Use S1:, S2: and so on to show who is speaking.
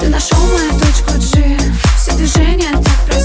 S1: Ты нашел мою точку G, все движения так